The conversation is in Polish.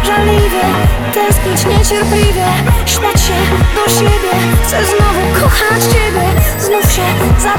żarliwie, tęsknić niecierpliwie, śmiać się do siebie. Chcę znowu kochać Ciebie, znów się